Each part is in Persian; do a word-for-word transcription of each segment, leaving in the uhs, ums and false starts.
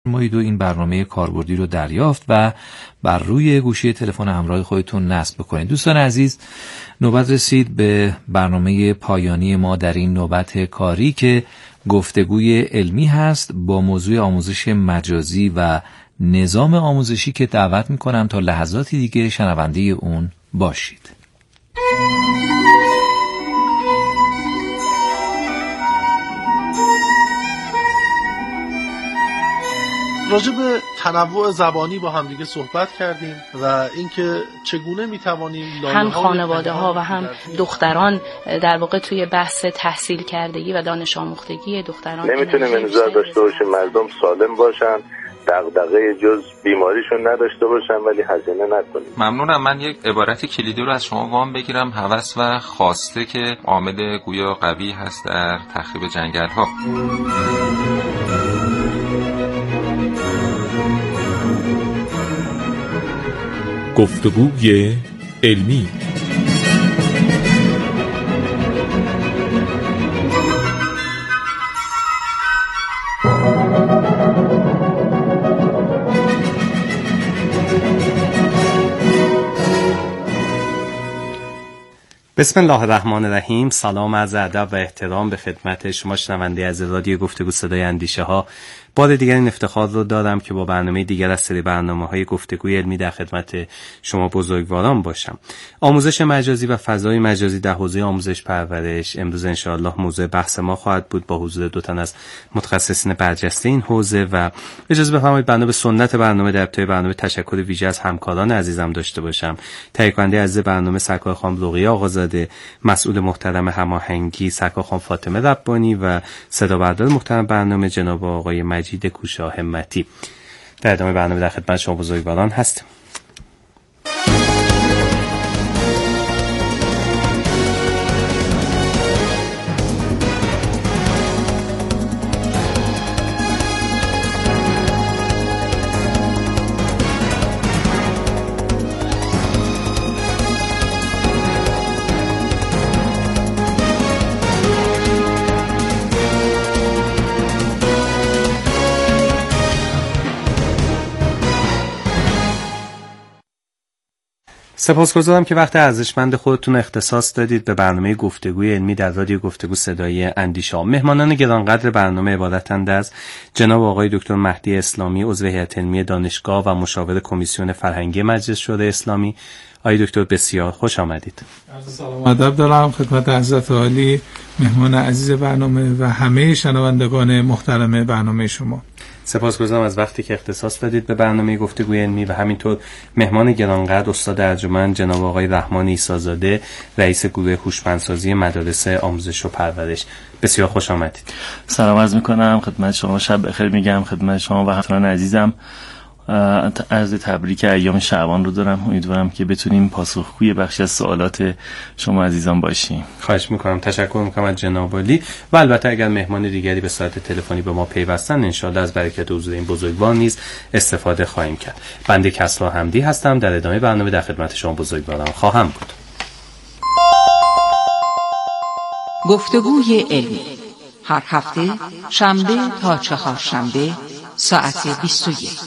مایید و این برنامه کاربردی رو دریافت و بر روی گوشی تلفن همراه خودتون نصب بکنید. دوستان عزیز، نوبت رسید به برنامه پایانی ما در این نوبت کاری که گفتگوی علمی هست با موضوع آموزش مجازی و نظام آموزشی که دعوت میکنم تا لحظاتی دیگه شنونده اون باشید. راجع به تنوع زبانی با هم دیگه صحبت کردیم و اینکه چگونه میتوانیم هم خانواده ها و هم دختران در واقع توی بحث تحصیل کردگی و دانش آموختگی دختران نمیتونیم انتظار داشته باشیم مردم سالم باشن، دغدغه جز بیماریشون نداشته باشن ولی هزینه نکنیم. ممنونم. من یک عبارت کلیدی رو از شما وام بگیرم. هوس و خواسته که عامل گویا قوی هست در تخریب جنگل ها. گفتگوی علمی. بسم الله الرحمن الرحیم. سلام عرض ادب و احترام به خدمت شما شنونده از رادیو گفتگو صدای اندیشه ها. بار دیگر این افتخار رو دارم که با برنامه دیگر از سری برنامه‌های گفتگوی علمی در خدمت شما بزرگواران باشم. آموزش مجازی و فضای مجازی در حوزه آموزش پرورش امروز انشاءالله موضوع بحث ما خواهد بود با حضور دو تن از متخصصین برجسته این حوزه و اجازه بفرمایید بنا به سنت برنامه در ابتدای برنامه تشکر ویژه از همکاران عزیزم داشته باشم. تهیه کننده عزیز برنامه سرکار خانم رقیه آقازاده، مسئول محترم هماهنگی سرکار خانم فاطمه ربانی و صدا بردار محترم برنامه جناب آقای مجید کوشا همتی. در ادامه برنامه در خدمت شما بزرگواران هستیم. سپاسگزارم که وقت ارزشمند خودتون اختصاص دادید به برنامه گفتگوی علمی در رادیو گفتگو صدای اندیشه ها. مهمانان گرانقدر برنامه عبارتند از جناب آقای دکتر مهدی اسلامی، عضو هیئت علمی دانشگاه و مشاور کمیسیون فرهنگی مجلس شورای اسلامی. آقای دکتر بسیار خوش آمدید. عرض سلام و ادب دارم خدمت حضرت عالی، مهمان عزیز برنامه و همه شنوندگان محترم برنامه شما. سپاسگزارم از وقتی که اختصاص دادید به برنامه گفتگوی علمی و همینطور مهمان گرانقدر استاد ارجمند جناب آقای رحمان عیسی‌زاده، رئیس گروه هوشمندسازی مدارس آموزش و پرورش. بسیار خوش آمدید. سلام عرض می‌کنم خدمت شما، شب بخیر میگم خدمت شما و همکاران عزیزم. عرض تبریک ایام شعبان رو دارم. امیدوارم که بتونیم پاسخگوی بخشی از سوالات شما عزیزان باشیم. خواهش میکنم. تشکر میکنم از جناب عالی و البته اگر مهمان دیگری به صورت تلفنی به ما پیوستن انشالله از برکت حضور این بزرگوار نیز استفاده خواهیم کرد. بنده کسرا حمدی هستم. در ادامه برنامه در خدمت شما بزرگواران خواهم بود. گفتگوی علمی هر هفته شنبه تا چهارشنبه ساعت بیست و یک.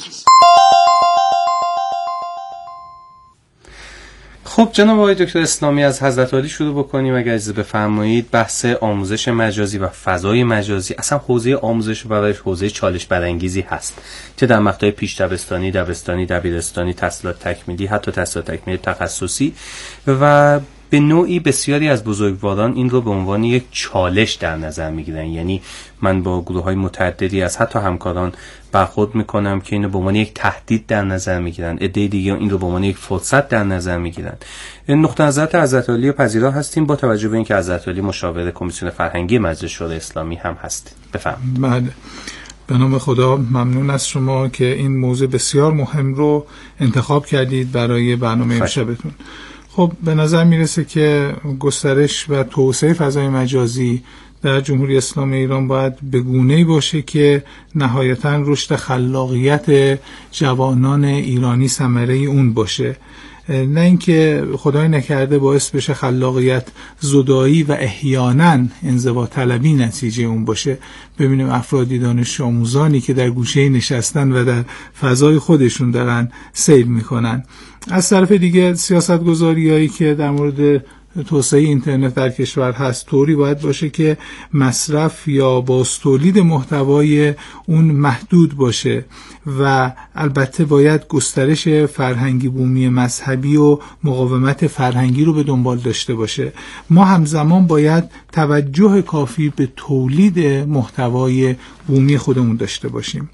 خب جناب آقای دکتر اسلامی از حضرت عالی شروع بکنیم اگر اجازه بفرمایید. بحث آموزش مجازی و فضای مجازی، اصلا حوزه آموزش و پرورش حوزه چالش برانگیزی هست، چه در مقطع پیش دبستانی، دبستانی، دبیرستانی، تحصیلات تکمیلی، حتی تحصیلات تکمیلی تخصصی و به نوعی بسیاری از بزرگواران این رو به عنوان یک چالش در نظر میگیرن. یعنی من با گروه‌های متعددی از حتی همکاران برخورد میکنم که اینو به عنوان یک تهدید در نظر میگیرن، عده دیگه این رو به عنوان یک فرصت در نظر میگیرن. این نقطه نظر حضرت عالی پذیرا هستیم با توجه به اینکه حضرت عالی مشاور کمیسیون فرهنگی مجلس شورای اسلامی هم هستید. بفرمایید. بله، به نام خدا ممنون از شما که این موضوع بسیار مهم رو انتخاب کردید برای برنامه امشبتون. خب به نظر میرسه که گسترش و توسعه فضای مجازی در جمهوری اسلامی ایران باید به گونه‌ای باشه که نهایتاً رشد خلاقیت جوانان ایرانی ثمره اون باشه. نه اینکه خدای نکرده باعث بشه خلاقیت زدایی و احیانا انزوا طلبی نتیجه اون باشه. ببینیم افرادی دانش آموزانی که در گوشه نشستن و در فضای خودشون دارن سیر میکنن. از طرف دیگه سیاستگذاریایی که در مورد توسعه اینترنت در کشور هست طوری باید باشه که مصرف یا بازتولید محتوای اون محدود باشه و البته باید گسترش فرهنگی بومی مذهبی و مقاومت فرهنگی رو به دنبال داشته باشه. ما همزمان باید توجه کافی به تولید محتوای بومی خودمون داشته باشیم.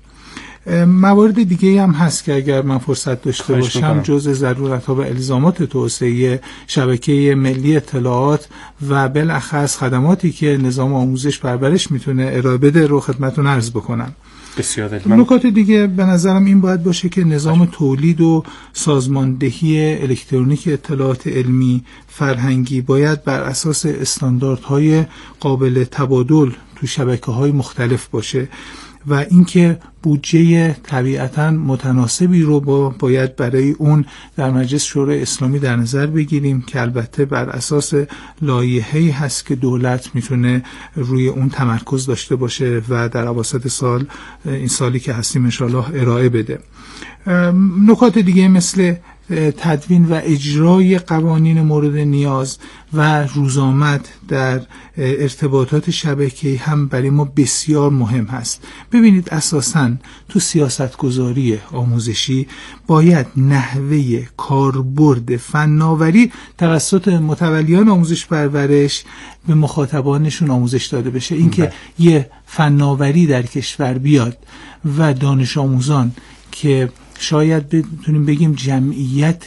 موارد دیگه هم هست که اگر من فرصت داشته باشم جزء ضرورت‌ها و الزامات توسعه شبکه ملی اطلاعات و بالاخص خدماتی که نظام آموزش پرورش میتونه ارائه بده رو خدمتتون عرض بکنم. بسیار نکات دیگه به نظرم این باید باشه که نظام تولید و سازماندهی الکترونیک اطلاعات علمی فرهنگی باید بر اساس استانداردهای قابل تبادل تو شبکه‌های مختلف باشه و اینکه بودجه طبیعتاً متناسبی رو با باید برای اون در مجلس شورای اسلامی در نظر بگیریم که البته بر اساس لایحه‌ای هست که دولت میتونه روی اون تمرکز داشته باشه و در اواسط سال این سالی که هستیم انشالله ارائه بده. نکات دیگه مثل تدوین و اجرای قوانین مورد نیاز و روزآمد در ارتباطات شبکه‌ای هم برای ما بسیار مهم هست. ببینید اساساً تو سیاستگذاری آموزشی باید نحوه کاربرد فناوری توسط متولیان آموزش پرورش به مخاطبانشون آموزش داده بشه. اینکه یه فناوری در کشور بیاد و دانش آموزان که شاید بتونیم بگیم جمعیت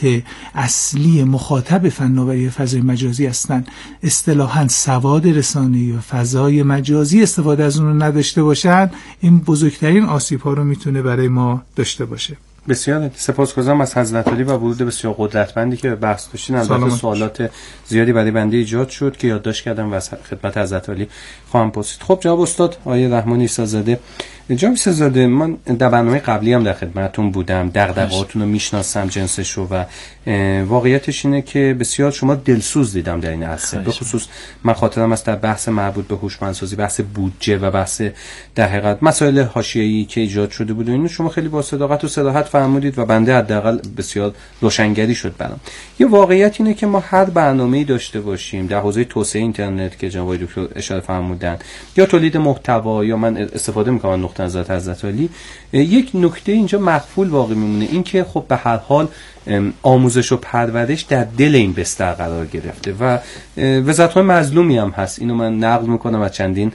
اصلی مخاطب فناوری فضای مجازی هستن، اصطلاحاً سواد رسانه‌ای و فضای مجازی استفاده از اون رو نداشته باشن، این بزرگترین آسیب‌ها رو میتونه برای ما داشته باشه. بسیار سپاسگزارم از حضرت علی و ورود بسیار قدرتمندی که به بحث داشتین. البته سوالات زیادی برای بنده ایجاد شد که یادداشت کردم و خدمت حضرت علی خواهم پرسید. خب جناب استاد آقای رحمانی عیسی‌زاده، جناب عیسی‌زاده، من در برنامه قبلی هم در خدمتتون بودم، دغدغه‌هاتون رو میشناسم، جنسش رو، و واقعیتش اینه که بسیار شما دلسوز دیدم در این عرصه. به خصوص من خاطرم است در بحث مربوط به هوشمندسازی، بحث بودجه و بحث در حقیقت مسائل حاشیه‌ای که ایجاد شده بود، اینو شما خیلی با صداقت و صراحت فرمودید و بنده حداقل بسیار روشنگری شد برام. یه واقعیت اینه که ما هر برنامه‌ای داشته باشیم در حوزه توسعه اینترنت که جناب دکتر اشاره فرمودن، یا تولید محتوا، یا من استفاده می‌کنم نقطه نظر حضرت علی، یک نکته اینجا مخفول واقع میمونه، این که خب به هر حال آموزش و پرورش در دل این بستر قرار گرفته و وزارت‌های مظلومی هم هست. اینو من نقل میکنم از چندین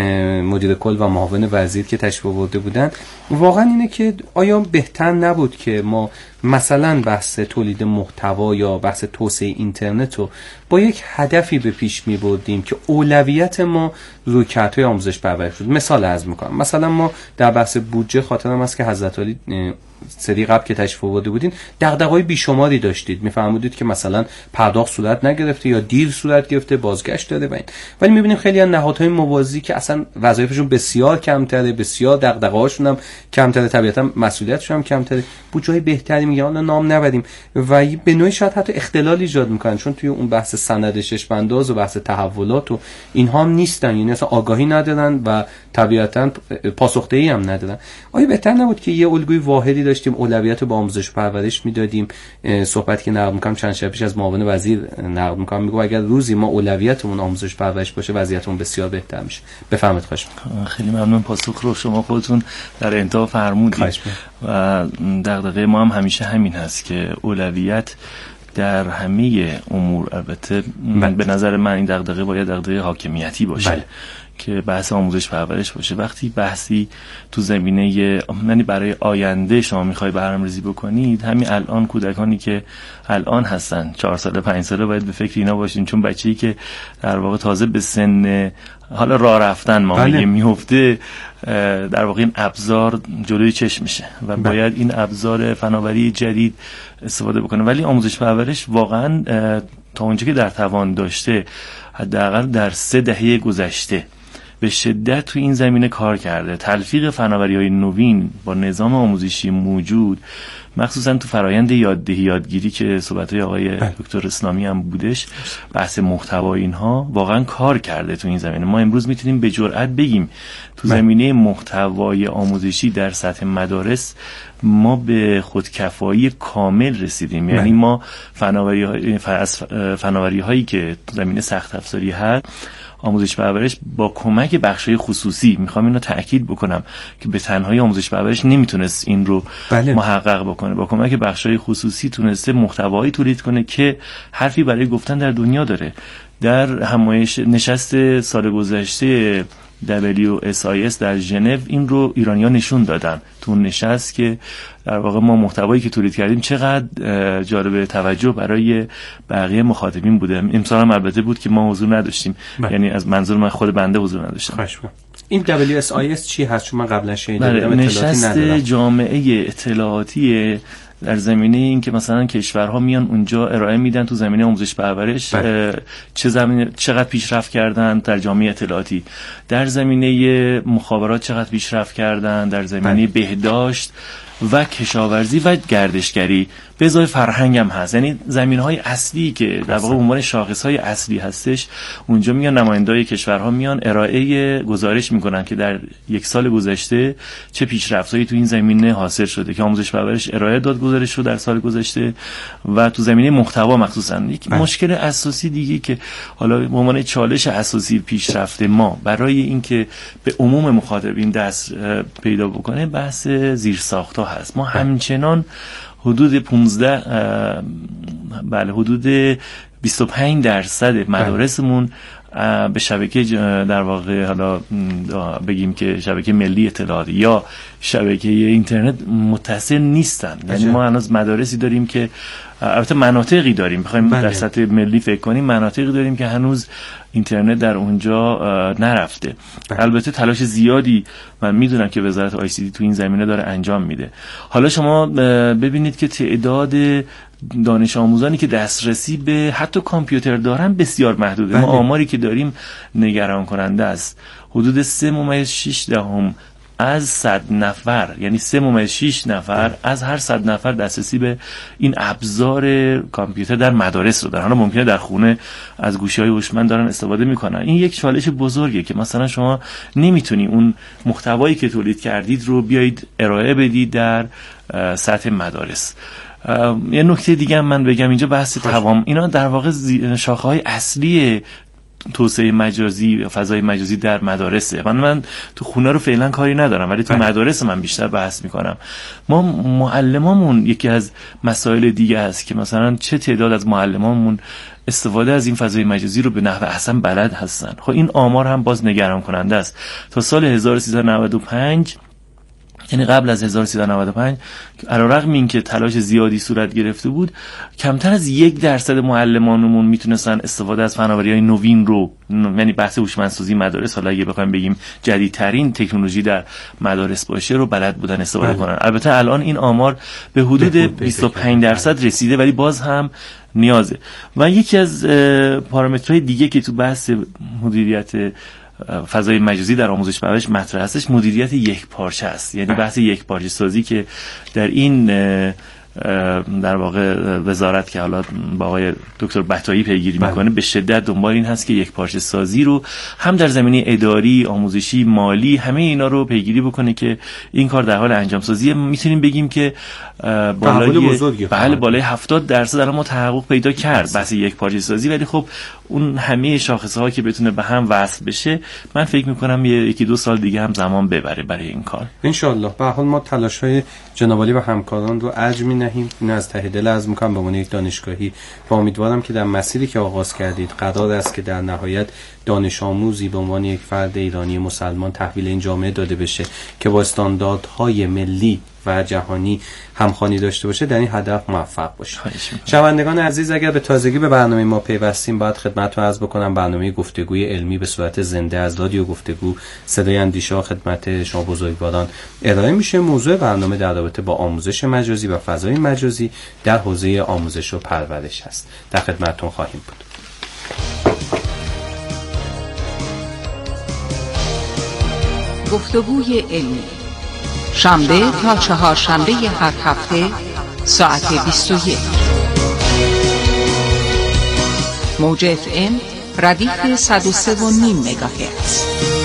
مدیر کل و معاون وزیر که تشریف آورده بودن. واقعا اینه که آیا بهتر نبود که ما مثلا بحث تولید محتوا یا بحث توسعه اینترنت رو با یک هدفی به پیش می بردیم که اولویت ما رویکردهای آموزش پرورش بود. مثال عرض میکنم، مثلا ما در بحث بودجه خاطرم است که حضرت علی سری قبل که تشریف آورده بودین دغدغه‌های بیشماری داشتید، میفرمودید که مثلا پرداخت صورت نگرفته یا دیر صورت گرفته، بازگشت داره و این. ولی میبینیم خیلی از نهادهای موازی که اصلا وظایفشون بسیار کمتره، بسیار دغدغه‌هاشون هم کمتره، طبیعتا مسئولیتشون هم کمتره، بودجه‌های بهتری میگن، حالا نام نبریم، و به نوعی شاید حتی اختلال ایجاد میکنن، چون توی اون بحث سند شش بنداز و بحث تحولات و اینها هم نیستن، یعنی اصلا آگاهی ندارن و طبیعتا پاسخدهی هم ندارن. آیا بهتر نبود که یه الگوی واحدی داشتیم، اولویت رو با آموزش و پرورش میدادیم؟ صحبت که نقل میکنم چند شب پیش از معاون وزیر نقل میکنم، میگه اگر روزی ما اولویتمون آموزش و پرورش باشه وضعیتمون بسیار بهتر میشه. بفرمایید. خواهش میکنم. خیلی ممنون، پاسخ رو شما خودتون در انتها فرمودید و دغدغه ما هم همیشه همین هست که اولویت در همه امور، البته من به نظر من این دغدغه باید دغدغه حاکمیتی باشه. بله. که بحث آموزش پرورش باشه. وقتی بحثی تو زمینه یعنی برای آینده شما میخوای برنامه‌ریزی بکنید، همین الان کودکانی که الان هستن چهار ساله پنج ساله باید به فکر اینا باشین، چون بچه‌ای که در واقع تازه به سن حالا راه رفتن ما بله. میگیم میفته، در واقع این ابزار جلوی چشم میشه و بله. باید این ابزار فناوری جدید استفاده بکنه. ولی آموزش پرورش واقعا تا اونجا که در توان داشته، حداقل در سه دهه گذشته به شدت تو این زمینه کار کرده. تلفیق فناوری‌های نوین با نظام آموزشی موجود، مخصوصا تو فرایند یاددهی یادگیری که صحبت‌های آقای دکتر اسلامی هم بودش، بحث محتوا اینها واقعا کار کرده تو این زمینه. ما امروز میتونیم به جرئت بگیم تو زمینه محتوای آموزشی در سطح مدارس ما به خودکفایی کامل رسیدیم. یعنی ما فناوری فناوری هایی که تو زمینه سخت افزاری هست، آموزش پرورش با کمک بخش‌های خصوصی، میخوام اینو تأکید بکنم که به تنهایی آموزش پرورش نمیتونست این رو بله. محقق بکنه، با کمک بخش‌های خصوصی تونسته محتوایی تولید کنه که حرفی برای گفتن در دنیا داره. در همایش نشست سال گذشته دبلیو اس آی اس در ژنو این رو ایرانی‌ها نشون دادن تو نشست که در واقع ما محتوایی که تولید کردیم چقدر جالب توجه برای بقیه مخاطبین بوده. امسال هم البته بود که ما حضور نداشتیم بله. یعنی از منظور من خود بنده حضور نداشتم. خشم. این دبلیو اس آی اس چی هست؟ چون من قبلا شنیده بله. بودم، نشست جامعه اطلاعاتی در زمینه این که مثلا کشورها میان اونجا ارائه میدن تو زمینه آموزش پرورش چه زمینه چقدر پیشرفت کردن در جامعه اطلاعاتی، در زمینه مخابرات چقدر پیشرفت کردن، در زمینه بهداشت و کشاورزی و گردشگری، به ازای فرهنگ هم هست. یعنی زمینهای اصلی که در واقع عنوان شاخصهای اصلی هستش، اونجا میان نمایندای کشورها میان ارائه گزارش میکنن که در یک سال گذشته چه پیشرفتایی تو این زمینه حاصل شده که آموزش پرورش ارائه داد گزارش رو در سال گذشته و تو زمینه محتوا مخصوصا. یک مشکل اساسی دیگه که حالا به عنوان چالش اساسی پیشرفت ما برای اینکه به عموم مخاطبین دست پیدا بکنه بحث زیرساخت‌ها هست. ما همچنان حدود پانزده بله حدود بیست و پنج درصد مدارسمون به شبکه در واقع حالا بگیم که شبکه ملی اطلاعاتی یا شبکه اینترنت متصل نیستن. یعنی ما هنوز مدارسی داریم که البته مناطقی داریم، بخوایم در سطح ملی فکر کنیم مناطقی داریم که هنوز اینترنت در اونجا نرفته. البته تلاش زیادی من میدونم که وزارت آی سی دی تو این زمینه داره انجام میده. حالا شما ببینید که تعداد دانش آموزانی که دسترسی به حتی کامپیوتر دارن بسیار محدوده. بله. ما آماری که داریم نگران کننده است. حدود سه ممیز شش دهم از صد نفر، یعنی سه ممیز شش نفر از هر صد نفر دسترسی به این ابزار کامپیوتر در مدارس رو دارن. حالا ممکنه در خونه از گوشی‌های هوشمند دارن استفاده میکنن. این یک چالش بزرگه که مثلا شما نمیتونی اون محتوایی که تولید کردید رو بیایید ارائه بدید در سطح مدارس. یه نکته دیگه هم من بگم اینجا بحث توام، اینا در واقع شاخه‌های اصلی توسعه مجازی و فضای مجازی در مدارسه. من من تو خونه رو فعلا کاری ندارم ولی تو مدارس من بیشتر بحث میکنم. ما معلمامون یکی از مسائل دیگه هست که مثلا چه تعداد از معلمامون استفاده از این فضای مجازی رو به نحو احسن بلد هستن. خب این آمار هم باز نگران کننده است. تا سال هزار و سیصد و نود و پنج، یعنی قبل از هزار و سیصد و نود و پنج، علیرغم این که تلاش زیادی صورت گرفته بود، کمتر از یک درصد معلمانمون میتونستن استفاده از فناوری‌های نوین رو، یعنی بحث هوشمندسازی مدارس، حالا اگه بخوایم بگیم جدیدترین تکنولوژی در مدارس باشه، رو بلد بودن استفاده بله. کنن. البته الان این آمار به حدود بیست و پنج درصد رسیده ولی باز هم نیازه. و یکی از پارامترهای دیگه که تو بحث مدیریت فضای مجازی در آموزش پرورش مطرح هستش، مدیریت یک پارچه است. یعنی بحث یک پارچه سازی که در این در واقع وزارت که حالا با آقای دکتر بطایی پیگیری میکنه به شدت دنبال این هست که یک پارچه سازی رو هم در زمینه اداری، آموزشی، مالی، همه اینا رو پیگیری بکنه که این کار در حال انجام سازیه. میتونیم بگیم که بالای بله بالای هفتاد درصد الان ما تحقق پیدا کرد بحث یک پارچه سازی، ولی خب اون همه شاخصه ها که بتونه به هم وصل بشه، من فکر میکنم یکی دو سال دیگه هم زمان ببره برای این کار ان شاء الله. به هر حال ما تلاش های جناب عالی و همکاران رو ارج می‌نهیم. این از ته دل عرض می‌کنم به عنوان یک دانشگاهی و امیدوارم که در مسیری که آغاز کردید قرار است که در نهایت دانش آموزی به عنوان یک فرد ایرانی مسلمان تحویل این جامعه داده بشه که با استانداردهای ملی و جهانی همخوانی داشته باشه، در این هدف موفق باشه. شنوندگان عزیز، اگر به تازگی به برنامه ما پیوستیم، باید خدمتتون عرض بکنم برنامه گفتگوی علمی به صورت زنده از رادیو گفتگو صدای اندیشه خدمت شما بزرگواران ارائه میشه. موضوع برنامه در رابطه با آموزش مجازی و فضای مجازی در حوزه آموزش و پرورش است. در خدمتتون خواهیم بود. گفتگوی علمی. شنبه تا چهارشنبه هر هفته ساعت بیست و یک. موج اف ام ردیف صد و سه و نیم مگاهرتز.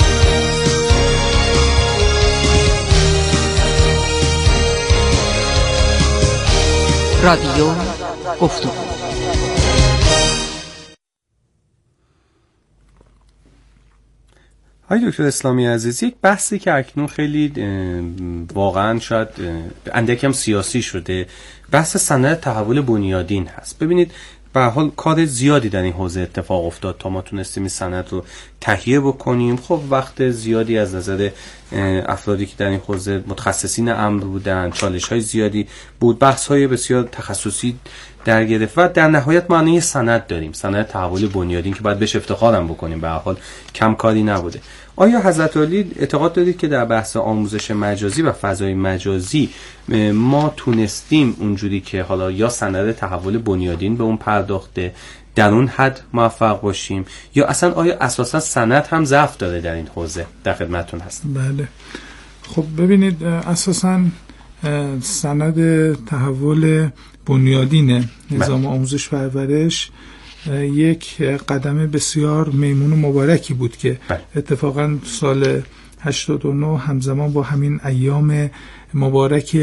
رادیو گفتگو. آقای دکتر اسلامی عزیز، یک بحثی که اکنون خیلی واقعا شاید اندکم سیاسی شده، بحث سند تحول بنیادین هست. ببینید به هر حال کار زیادی در این حوزه اتفاق افتاد تا ما تونستیم این سند رو تهیه بکنیم. خب وقت زیادی از نظر افرادی که در این حوزه متخصصین امر بودن، چالش‌های زیادی بود، بحث‌های بسیار تخصصی در گرفت و در نهایت ما یه سند داریم، سند تحول بنیادین که باید بهش افتخارم بکنیم، به هر حال کم کاری نبوده. آیا حضرت عالی اعتقاد دارید که در بحث آموزش مجازی و فضای مجازی ما تونستیم اونجوری که حالا یا سند تحول بنیادین به اون پرداخته در اون حد موفق باشیم، یا اصلا آیا اساسا سند هم ضعف داره در این حوزه؟ در خدمتتون هستم. بله، خب ببینید اساسا سند تحول بنیادین نظام آموزش و پرورش یک قدم بسیار میمون و مبارکی بود که اتفاقا سال هشتاد و نه همزمان با همین ایام مبارک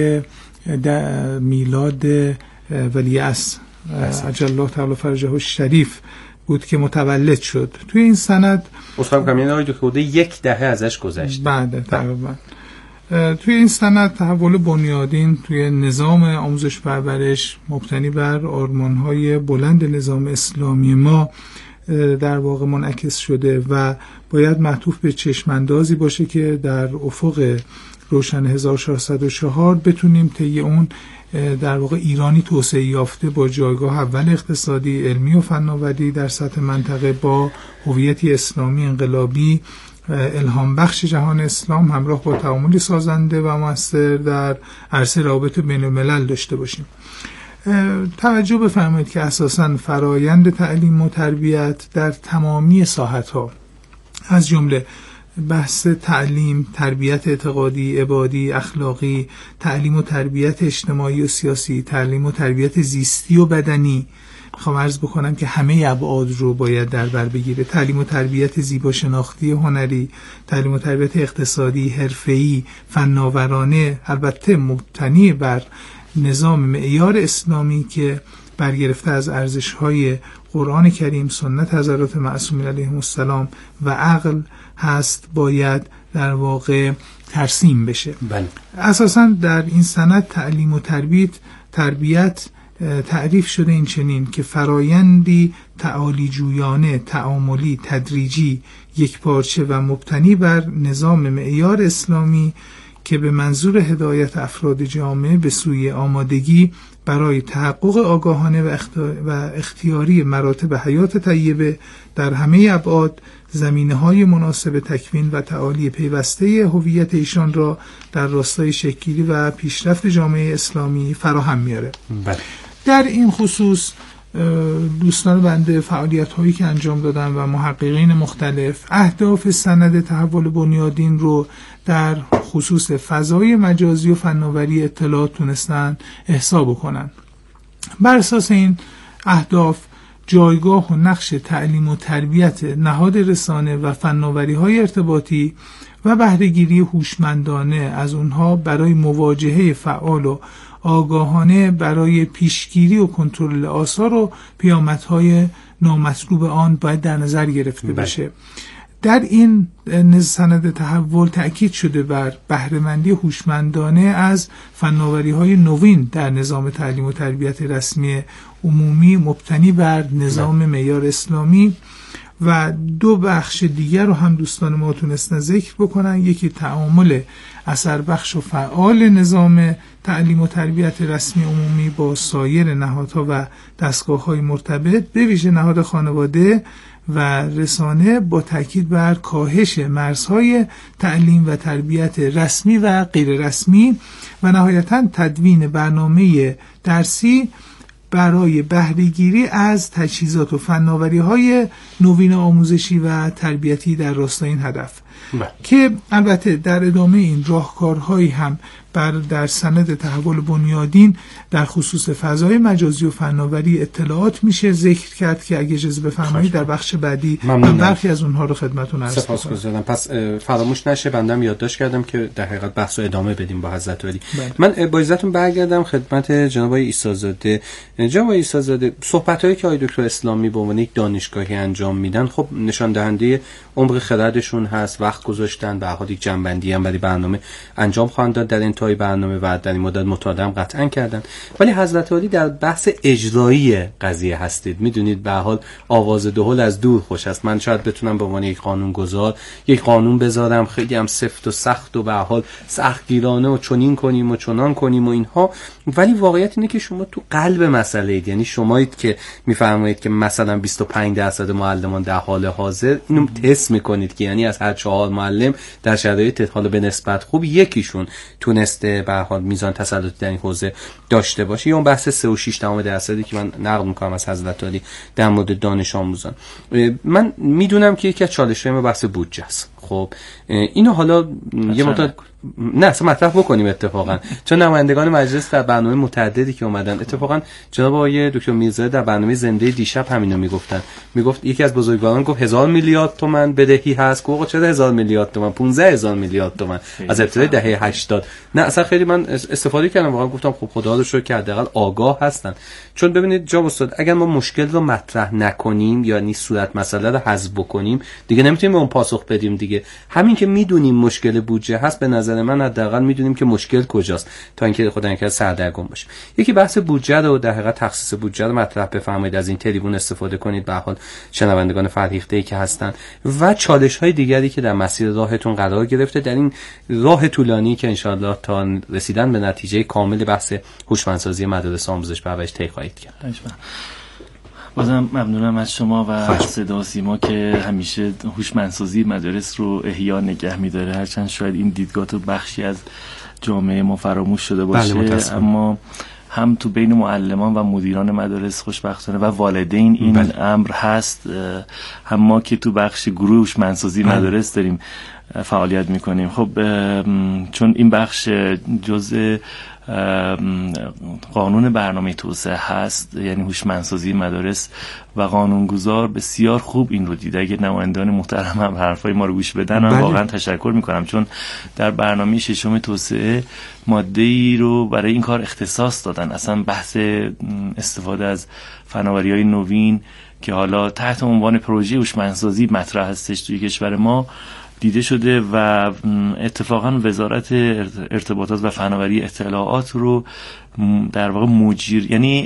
میلاد ولیعصر عجل الله تعالی فرجه الشریف بود که متولد شد. توی این سند اصلا کمی آقای دکتر یک دهه ازش گذشت. بعد تقریبا توی این سند تحول بنیادین توی نظام آموزش پرورش مبتنی بر آرمان‌های بلند نظام اسلامی ما در واقع منعکس شده و باید معطوف به چشماندازی باشه که در افق روشن هزار و چهارصد و چهار بتونیم طی اون در واقع ایرانی توسعه یافته با جایگاه اول اقتصادی، علمی و فناوری در سطح منطقه با هویتی اسلامی انقلابی الهام بخش جهان اسلام همراه با تعاملی سازنده و مؤثر در عرصه روابط بین الملل داشته باشیم. توجه بفرمایید که اساساً فرایند تعلیم و تربیت در تمامی ساحت‌ها از جمله بحث تعلیم، تربیت اعتقادی، عبادی، اخلاقی، تعلیم و تربیت اجتماعی و سیاسی، تعلیم و تربیت زیستی و بدنی، میخوام عرض بکنم که همه ابعاد رو باید در بر بگیره. تعلیم و تربیت زیبا شناختی هنری، تعلیم و تربیت اقتصادی، حرفه‌ای، فناورانه، البته مبتنی بر نظام معیار اسلامی که برگرفته از ارزش‌های قرآن کریم، سنت حضرات معصومین علیهم السلام و عقل هست، باید در واقع ترسیم بشه. بله. اساساً در این سند تعلیم و تربیت تربیت تعریف شده این چنین که فرایندی تعالی جویانه، تعاملی، تدریجی، یک پارچه و مبتنی بر نظام معیار اسلامی که به منظور هدایت افراد جامعه به سوی آمادگی برای تحقق آگاهانه و اختیاری مراتب حیات طیبه در همه ابعاد زمینه‌های مناسب تکوین و تعالی پیوسته هویت ایشان را در راستای شکل‌گیری و پیشرفت جامعه اسلامی فراهم میاره. بله. در این خصوص دوستان بنده فعالیت هایی که انجام دادن و محققین مختلف اهداف سند تحول بنیادین رو در خصوص فضای مجازی و فناوری اطلاعات تونستن احصا بکنن. بر اساس این اهداف جایگاه و نقش تعلیم و تربیت نهاد رسانه و فناوری های ارتباطی و بهره‌گیری هوشمندانه از اونها برای مواجهه فعال و آگاهانه برای پیشگیری و کنترل آثار و پیامدهای نامطلوب آن باید در نظر گرفته بشه. در این سند تحول تأکید شده بر بهره‌مندی هوشمندانه از فناوری‌های نوین در نظام تعلیم و تربیت رسمی عمومی مبتنی بر نظام معیار اسلامی و دو بخش دیگر رو هم دوستان ما تونستن ذکر بکنن. یکی تعامل اثر بخش و فعال نظام تعلیم و تربیت رسمی عمومی با سایر نهادها و دستگاه‌های مرتبط به ویژه نهاد خانواده و رسانه با تاکید بر کاهش مرزهای تعلیم و تربیت رسمی و غیر رسمی و نهایتاً تدوین برنامه درسی برای بهره‌گیری از تجهیزات و فناوری‌های نوین آموزشی و تربیتی در راستای این هدف. که البته در ادامه این راهکارهایی هم بر در سند تحول بنیادین در خصوص فضای مجازی و فناوری اطلاعات میشه ذکر کرد که اگه اجازه بفرمایید در بخش بعدی من برخی از اونها رو خدمتتون عرض کنم. سپاسگزارم. پس فراموش نشه بندم یادداشت کردم که در حقیقت بحث رو ادامه بدیم با حضرت علی. من با اجازهتون برگردم خدمت جناب آقای عیسی‌زاده. جناب آقای عیسی‌زاده، صحبت‌هایی که آقای دکتر اسلامی به عنوان یک دانشگاهی انجام میدن خب نشان دهنده عمق خردشون هست، وقت گذاشتن، به هر حال یک جنبندی هم برای برنامه انجام خواهند داد در انتهای برنامه و در این مدت مطالعه هم قطعا کردن. ولی حضرت علی در بحث اجرایی قضیه هستید. میدونید به هر حال آواز دهل از دور خوش است. من شاید بتونم به عنوان یک قانونگذار یک قانون بذارم خیلی هم سفت و سخت و به هر حال سختگیرانه و چنین کنیم و چنان کنیم و اینها، ولی واقعیت اینه که شما تو قلب مسئله اید. یعنی شمایید که میفرمایید که مثلا بیست و پنج درصد معلمان در حال حاضر اینو تست میکنید که یعنی از هر چهار معلم در شرایط حال به نسبت خوب یکیشون تونسته به هر حال میزان تسلط در این حوزه داشته باشه. یا اون بحث سه و شش درصدی که من نقل میکنم از حضرت علی در مورد دانش آموزان. من میدونم که یکی از چالش‌های ما بحث بودجه است. خب اینو حالا یه مدت نه اصلا مطرح بکنیم اتفاقا چون نمایندگان مجلس در برنامه متعددی که اومدن، اتفاقا جناب آقای دکتر میرزایی در برنامه زنده دیشب همینو میگفتن. میگفت یکی از بزرگواران گفت هزار میلیارد تومان بدهی هست. گفت چرا هزار میلیارد تومان؟ پانزده هزار میلیارد تومان از ابتدای دهه هشتاد. نه اصلا خیلی من استفاده کردم واقعا، گفتم خب خدا رو شکر که حداقل آگاه هستن. چون ببینید جناب استاد، اگر ما مشکل رو مطرح نکنیم یعنی صورت مسئله رو حذف بکنیم دیگه نمیتونیم به اون پاسخ بدیم دیگه. همین که میدونیم مشکل بودجه هست، به نظر من حداقل میدونیم که مشکل کجاست تا اینکه خدا نکنه سردرگم باشه. یکی بحث بودجه رو در حقیقت تخصیص بودجه رو مطرح بفرمایید، از این تریبون استفاده کنید به هر حال شنوندگان فرهیخته‌ای که هستن و چالش‌های دیگری که در مسیر راهتون قرار گرفته در این راه طولانی که ان شاءالله تا رسیدن به نتیجه کامل بحث هوشمندسازی مدارس آموزش پرورش طی خواهید کرد. بازم ممنونم از شما و صدا سیما که همیشه هوشمندسازی مدارس رو احیا نگه می‌داره، هرچند شاید این دیدگاه تو بخشی از جامعه ما فراموش شده باشه. بله اما هم تو بین معلمان و مدیران مدارس خوشبختانه و والدین این بله. امر هست. هم ما که تو بخش گروه هوشمندسازی بله. مدارس داریم فعالیت میکنیم. خب چون این بخش جزء قانون برنامه توسعه هست، یعنی هوشمندسازی مدارس، و قانونگذار بسیار خوب این رو دیده. اگه نمایندگان محترم هم حرفای ما رو گوش بدن من واقعا تشکر میکنم، چون در برنامه ششم توسعه ماده ای رو برای این کار اختصاص دادن. اصلا بحث استفاده از فناوری‌های نوین که حالا تحت عنوان پروژه هوشمندسازی مطرح هستش توی کشور ما دیده شده و اتفاقا وزارت ارتباطات و فناوری اطلاعات رو در واقع مجیر، یعنی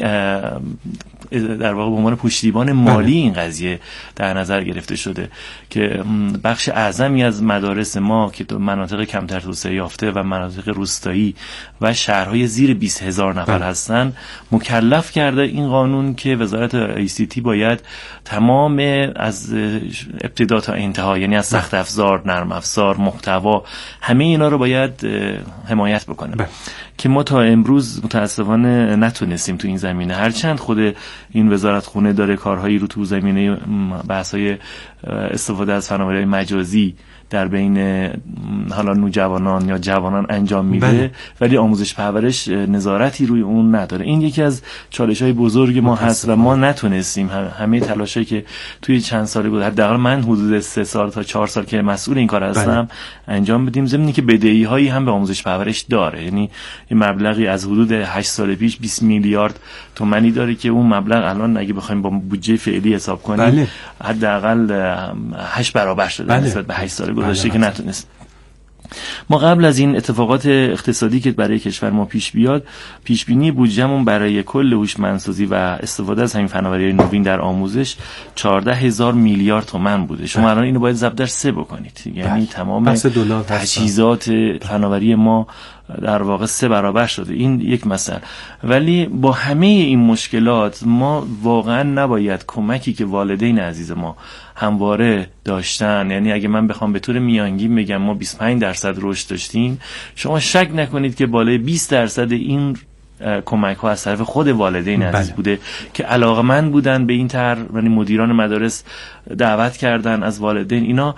در واقع به عنوان پشتیبان مالی این قضیه در نظر گرفته شده که بخش اعظمی از مدارس ما که تو مناطق کمتر توسعه یافته و مناطق روستایی و شهرهای زیر بیست هزار نفر بله. هستن، مکلف کرده این قانون که وزارت آی سی تی باید تمام از ابتدا تا انتها، یعنی از سخت افزار، نرم افزار، محتوا، همه اینا رو باید حمایت بکنه بله. که ما تا امروز متاسفانه نتونستیم تو این زمینه، هرچند خود این وزارت خونه داره کارهایی رو تو زمینه بحث‌های استفاده از فناوری‌های مجازی در بین حالا نوجوانان یا جوانان انجام میده بله. ولی آموزش پرورش نظارتی روی اون نداره. این یکی از چالش‌های بزرگ ما هست و ما نتونستیم همه تلاشایی که توی چند سال گذشته، حداقل من حدود سه سال تا چهار سال که مسئول این کار هستم بله. انجام بدیم، ضمن که بدهی‌هایی هم به آموزش پرورش داره. یعنی این مبلغی از حدود هشت سال پیش بیست میلیارد تومانی داره که اون مبلغ الان اگه بخوایم با بودجه فعلی حساب کنیم بله. حداقل هشت برابر شده بله. نسبت به هشت سال گذشته که نتونست. ما قبل از این اتفاقات اقتصادی که برای کشور ما پیش بیاد، پیش بینی بودجهمون برای کل هوشمندسازی و استفاده از همین فناوری‌های نوین در آموزش چهارده هزار میلیارد تومان بوده. شما الان اینو باید ضرب در سه بکنید، یعنی تمام تجهیزات فناوری ما در واقع سه برابر شده. این یک مسئله. ولی با همه این مشکلات ما واقعا نباید کمکی که والدین عزیز ما همواره داشتن، یعنی اگه من بخوام به طور میانگین بگم ما بیست و پنج درصد رشد داشتیم، شما شک نکنید که بالای بیست درصد این کمک ها از طرف خود والدین عزیز بله. بوده که علاقه‌مند بودن به این طرح، یعنی مدیران مدارس دعوت کردن از والدین. اینا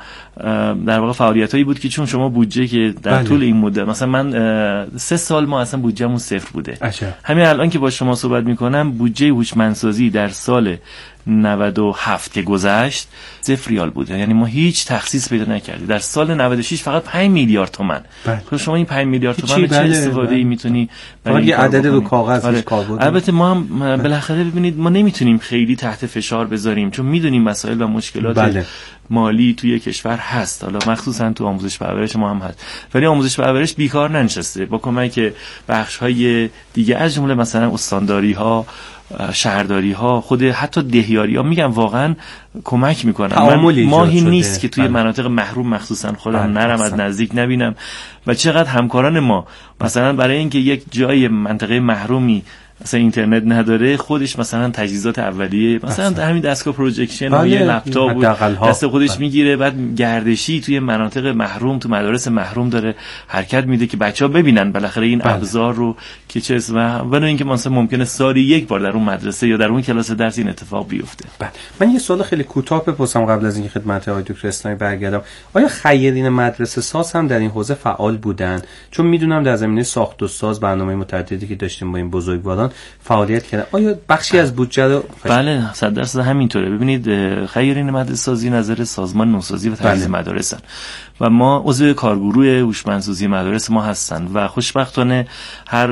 در واقع فعالیتایی بود که چون شما بودجه که در بله. طول این مدت، مثلا من سه سال ما اصلا بودجه‌مون صفر بوده. عجب. همین الان که با شما صحبت میکنم بودجه هوشمندسازی در سال نود و هفت که گذشت صفر ریال بوده، یعنی ما هیچ تخصیص پیدا نکردیم. در سال نود و شش فقط پنج میلیارد تومان. خب شما این پنج میلیارد تومان رو چه استفاده ای میتونی برای یه عدد رو کاغذ آره. کاربرد؟ البته ما هم بالاخره ببینید ما نمیتونیم خیلی تحت فشار بذاریم، چون میدونیم مسائل و مشکلات بله. مالی توی کشور هست، حالا مخصوصا تو آموزش و پرورش ما هم هست، ولی آموزش و پرورش بیکار ننشسته. با کمک بخش‌های دیگه از جمله مثلا استانداری‌ها، شهرداری‌ها، خود حتی دهیاری‌ها، میگم واقعا کمک میکنن. من ماهی نیست که توی بله. مناطق محروم مخصوصا خودم بله. نرم از نزدیک نبینم و چقدر همکاران ما مثلا برای اینکه یک جای منطقه محرومی مثلا اینترنت نداره، خودش مثلا تجهیزات اولیه مثلا در همین دستگاه پروژکشن و یه لپتاپ دست خودش بله. میگیره، بعد گردشی توی مناطق محروم تو مدارس محروم داره حرکت میده که بچه‌ها ببینن بالاخره این بله. ابزار رو که چه اسمه، ولی اینکه مثلا ممکنه سالی یک بار در اون مدرسه یا در اون کلاس درس این اتفاق بیفته. بله. من یه سوال خیلی کوتاه بپرسم قبل از اینکه خدمت آقای دکتر اسلامی برگردم. آیا خیرین مدرسه ساز هم در این حوزه فعال بودن؟ چون میدونم در زمینه ساخت و ساز برنامه متعددی که داشتیم با این بزرگواران فعالیت کردن. آیا بخشی از بودجه رو بله صد درصد همینطوره. ببینید خیرین مدرسه سازی نظر سازمان نوسازی و تجهیز بله. مدارسن و ما عضو کارگروه هوشمندسازی مدارس ما هستن و خوشبختانه هر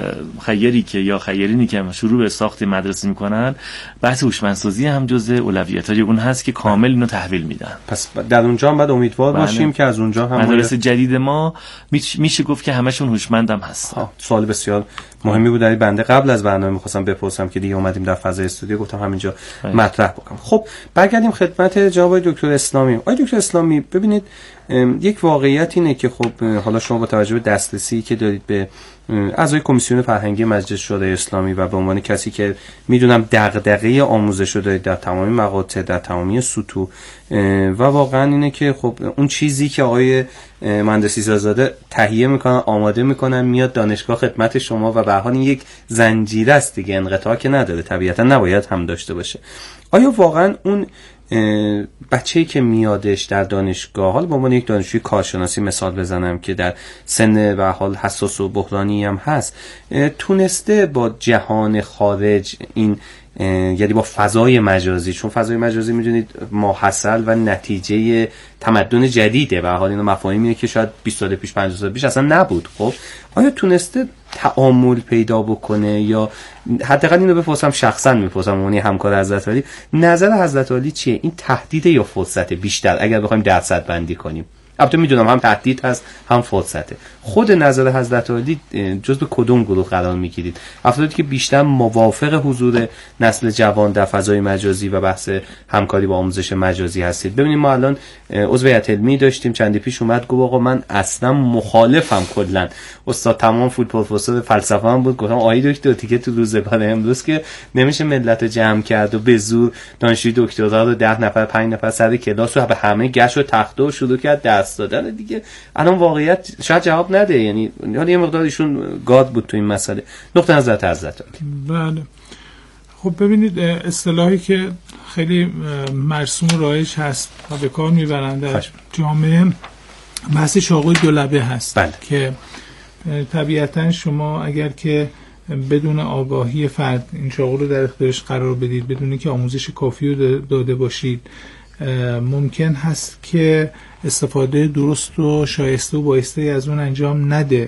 خیری که یا خیرینی که شروع به ساخت مدرسه میکنن بحث هوشمندسازی هم جزء اولویت‌های اون هست که کامل اینو تحویل میدن. پس در اونجا هم باید امیدوار بله. باشیم که از اونجا هم مدارس جدید ما میشه گفت که همشون هوشمند هم هستن. سوال بسیار مهمی بود. در بنده قبل از برنامه می‌خواستم بپرسم که دیگه اومدیم در فضای استودیو گفتم همینجا باید. مطرح بکنم. خب برگردیم خدمت جناب دکتر اسلامی. آقای دکتر اسلامی ببینید یک واقعیت اینه که خب حالا شما با توجه به دسترسی که دارید به اعضای کمیسیون فرهنگی مجلس شورای اسلامی و به عنوان کسی که میدونم دغدغه آموزش رو دارید در تمامی مقاطع در تمامی سطوح و واقعا اینه که خب اون چیزی که آقای مهندسی زاده تهیه میکنن آماده میکنن میاد دانشگاه خدمت شما و به هر حال این یک زنجیره است دیگه، انقطاع که نداره، طبیعتا نباید هم داشته باشه. آیا واقعا اون بچه‌ای که میادش در دانشگاه، حالا به عنوان یک دانشجوی کارشناسی مثال بزنم که در سن به حال حساس و بحرانی هم هست، تونسته با جهان خارج این یعنی با فضای مجازی، چون فضای مجازی میدونید ماحصل و نتیجه تمدن جدیده و حال اینا مفاهیمیه که شاید بیست سال پیش پنجاه سال پیش اصلا نبود. خب آیا تونسته تعامل پیدا بکنه یا حداقل اینو بپرسم شخصا میپرسم اونی همکار حضرت علی، نظر حضرت علی چیه؟ این تهدید یا فرصت بیشتر اگر بخوایم درصد بندی کنیم؟ البته میدونم هم تهدید هست هم فرصته. خود نظر حضرت علی جزو کدوم گروه قرار میگیرید؟ افرادی که بیشتر موافق حضور نسل جوان در فضای مجازی و بحث همکاری با آموزش مجازی هستید؟ ببینید ما الان عضو هیئت علمی داشتیم چندی پیش اومد گفت آقا من اصلا مخالفم کلا. استاد تمام فول پروفسور فلسفه هم بود، گفتم آقای دکتر دیگه تو روزگار امروز که نمیشه ملت رو جمع کرد و به زور دانشجوی دکترا رو ده نفر پنج نفر سر کلاس رو به همه گشت و تخته و شروع کرد درس دادن دیگه. الان واقعیت شاید جواب نده، یعنی حالا یه مقدار ایشون گاد بود تو این مسئله. نقطه نظر حضرت علی. بله خب ببینید اصطلاحی که خیلی مرسوم رایج هست و به کار میبرن در جامعه بحث چاقوی دو لبه هست. بله. که طبیعتا شما اگر که بدون آگاهی فرد این چاقو رو در اختیارش قرار بدید، بدون که آموزش کافی رو داده باشید، ممکن هست که استفاده درست و شایسته و بایسته از اون انجام نده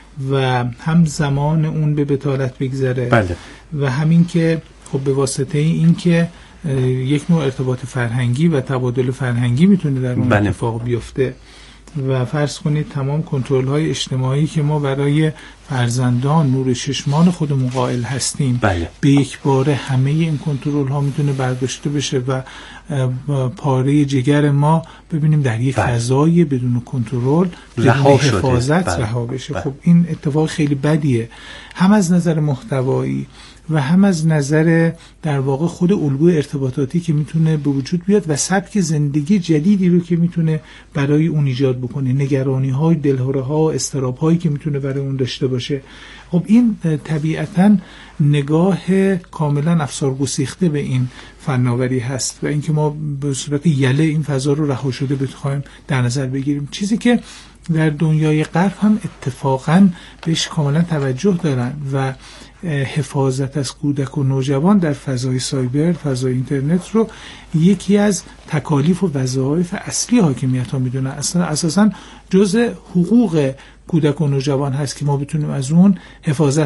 و هم زمان اون به بطالت بگذره. بله. و همین که خب به واسطه این که یک نوع ارتباط فرهنگی و تبادل فرهنگی میتونه در اون بله. اتفاق بیفته و فرض کنید تمام کنترل های اجتماعی که ما برای فرزندان نور چشمان خودمون قائل هستیم بله. به یک باره همه این کنترل ها میتونه برداشته بشه و پاره جگر ما ببینیم در یک بله. فضای بدون کنترل بدون حفاظت رها بشه. بله. خب این اتفاق خیلی بدیه، هم از نظر محتوایی و هم از نظر در واقع خود الگوی ارتباطاتی که میتونه به وجود بیاد و سبک زندگی جدیدی رو که میتونه برای اون ایجاد بکنه، نگرانی های، دلهره ها، استراب هایی که میتونه برای اون داشته باشه. باشه. خب این طبیعتاً نگاه کاملا افسار گسیخته به این فناوری هست و اینکه ما به صورت یله این فضا رو رها شده بخوایم در نظر بگیریم، چیزی که در دنیای غرب هم اتفاقاً بهش کاملا توجه دارن و حفاظت از کودک و نوجوان در فضای سایبر، فضای اینترنت رو یکی از تکالیف و وظایف اصلی حاکمیت ها میدونن. اصلا اساساً جزء حقوق کودک و نوجوان هست که ما بتونیم از اون حفاظت